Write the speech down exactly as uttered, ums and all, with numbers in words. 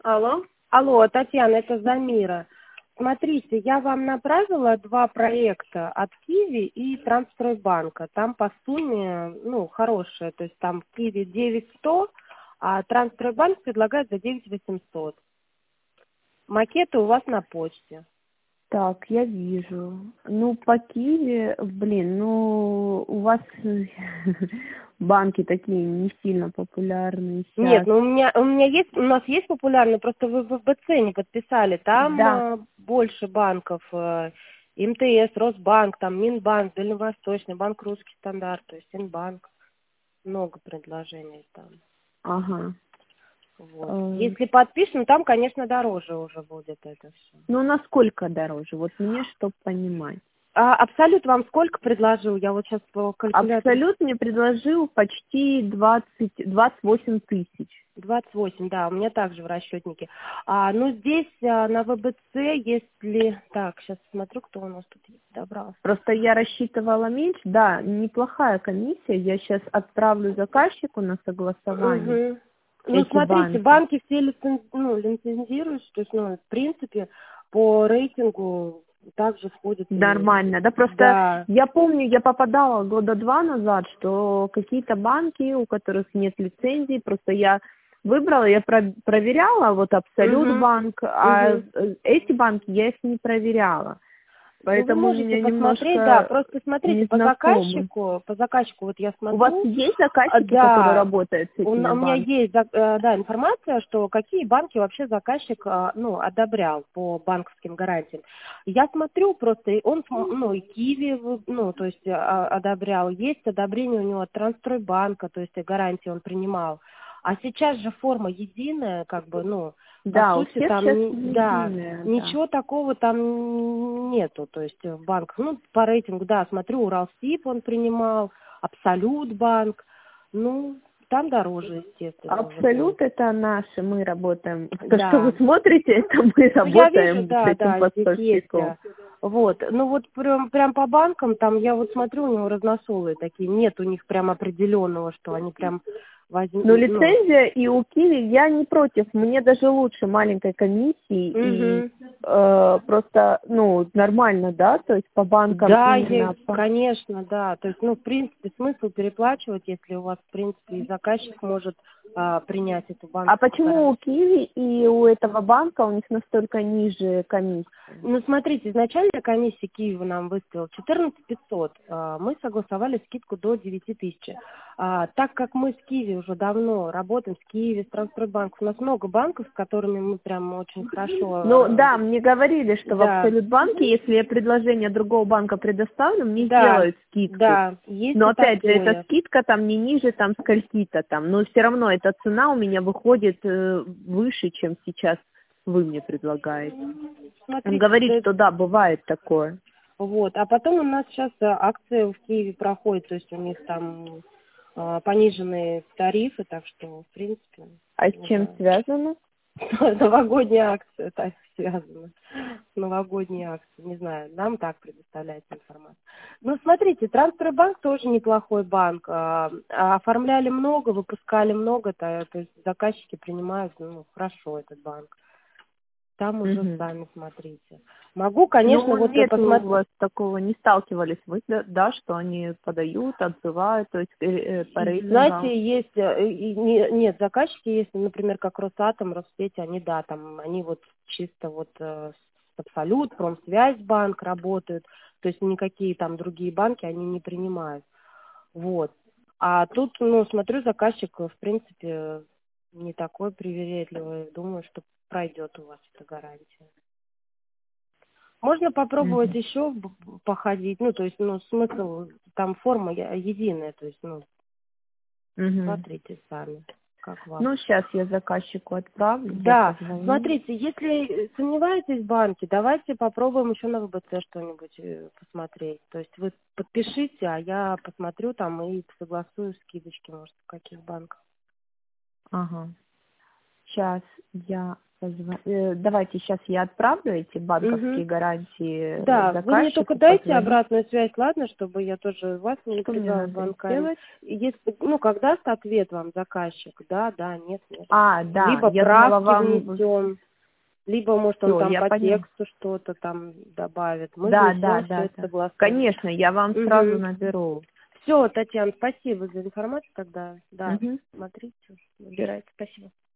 Алло. Алло, Татьяна, это Замира. Смотрите, я вам направила два проекта от Киви и Трансстройбанка. Там по сумме, ну, хорошие. То есть там Киви девять сто, а Трансстройбанк предлагает за девять восемьсот. Макеты у вас на почте. Так, я вижу. Ну, по Киеве, блин, ну, у вас банки такие не сильно популярные Нет, сейчас. ну у меня у меня есть, у нас есть популярные, просто вы в ФБЦ не подписали. Там Да. э, больше банков. Э, МТС, Росбанк, там Минбанк, Дальневосточный, Банк Русский Стандарт, то есть Инбанк. Много предложений там. Ага. Вот. Э, Если подпишем, там, конечно, дороже уже будет это все. Ну, насколько дороже? Вот мне, чтобы понимать. А Абсолют вам сколько предложил? Я вот сейчас по калькулятору. Абсолют мне предложил почти двадцать, двадцать восемь тысяч. двадцать восемь, да, у меня также в расчетнике. А, ну, здесь а, на ВБЦ, если... Так, сейчас смотрю, кто у нас тут добрался. Просто я рассчитывала меньше. Да, неплохая комиссия. Я сейчас отправлю заказчику на согласование Угу. Ну, эти смотрите, банки. банки все лицен... ну, лицензируются, то есть, ну, в принципе, по рейтингу также входит и... Нормально, да, просто Да. я помню, я попадала года два назад, что какие-то банки, у которых нет лицензии, просто я выбрала, я про- проверяла, вот Абсолют Угу. банк, а Угу. э, эти банки я их не проверяла, Ну, вы поэтому у можете меня посмотреть, да, немножко просто смотрите, по незнакомы. заказчику, по заказчику, вот я У вас смотрю, есть а, заказчики, которые да, работают с у, н- этими у меня банками? есть, за- э, да, информация, что какие банки вообще заказчик, а, ну, одобрял по банковским гарантиям. Я смотрю просто, и он, см- ну, и Киви, в- ну, то есть а, одобрял, есть одобрение у него от Трансстройбанка, то есть и гарантии он принимал. А сейчас же форма единая, как бы, ну, по Да, у сути, всех там, сейчас не- да, единые, да. ничего такого там нету, то есть в банках. Ну, по рейтингу, да, смотрю, Уралсиб он принимал, Абсолют банк, ну, там дороже, естественно, уже будет. Абсолют это наши, мы работаем. То, что вы Да. смотрите, это мы Ну, я вижу, работаем с да, этим да, здесь есть. поставщиком. а, Вот. Ну, вот прям, прям по банкам, там, я вот смотрю, у него разносолые такие, нет у них прям определенного, что они прям возьмут, Но ну, лицензия и у Киви я не против, мне даже лучше маленькой комиссии и угу. э, просто, ну, нормально, да, то есть по банкам Да, именно есть, по... конечно, да. То есть, ну, в принципе, смысл переплачивать, если у вас, в принципе, и заказчик может а, принять эту А банковскую почему у гарантию. Киви и у этого банка у них настолько ниже комиссия? Ну, смотрите, изначально комиссия Киева нам выставила четырнадцать пятьсот. А, Мы согласовали скидку до девять тысяч. А, так как мы с Киви уже давно работаем, с Киви, с Трансстройбанком, у нас много банков, с которыми мы прям очень хорошо... Ну а, да, мне говорили, что в Да, Абсолют банке, если я предложение другого банка предоставлю, мне да, сделают скидку. да, есть Но и опять же, эта такое. скидка там не ниже там скольки-то там, но все равно эта цена у меня выходит э, выше, чем сейчас вы мне предлагаете. Он Смотрите, говорит, да, что да, бывает такое. вот. А потом у нас сейчас э, акция в Киеве проходит, то есть у них там э, пониженные тарифы, так что, в принципе, А с не чем знаю. связано? Новогодняя акция так связана. Новогодняя акция, не знаю, нам так предоставляется информация. Ну, смотрите, Трансстройбанк тоже неплохой банк. а, а Оформляли много, выпускали много, то, то есть заказчики принимают, ну, хорошо этот банк. Там уже Мгм. сами смотрите. Могу, Ну, конечно, вот нет у посмотреть. вас такого, не сталкивались вы, да, да, что они подают, отзывают, то есть э, э, по рейтингам? Знаете, есть, э, и не- нет, заказчики есть, например, как Росатом, Россети, они, да, там, они вот чисто вот э, с Абсолют, Промсвязьбанк работают, то есть никакие там другие банки они не принимают, вот. А тут, ну, смотрю, заказчик, в принципе, не такой привередливый, думаю, что пройдет у вас эта гарантия. Можно попробовать Мгм. еще б- походить, ну, то есть, ну, смысл, там форма я- единая, то есть, ну, Мгм. смотрите сами, как вам. Ну, сейчас я заказчику отправлю, я Да, позвоню. смотрите, если сомневаетесь в банке, давайте попробуем еще на ВБЦ что-нибудь э, посмотреть. То есть вы подпишите, а я посмотрю там и согласую скидочки, может, в каких банках. Ага. Сейчас я позва- э, давайте сейчас я отправлю эти банковские Мгм. гарантии Да, вы мне заказчику, только дайте позвоню. обратную связь, ладно, чтобы я тоже вас не Что мне напрягала надо звонками. сделать? И Если, ну, как даст ответ вам заказчик, да, да, нет, нет. А, да, Либо я думала правки вам... внесем, либо, может, он Все, там я по поняла. тексту что-то там добавит. Мы Да, да, внесем, все да, это да. согласуем. Конечно, я вам сразу Угу. наберу. Все, Татьяна, спасибо за информацию тогда. Да, Мгм. смотрите, выбирайте. Спасибо.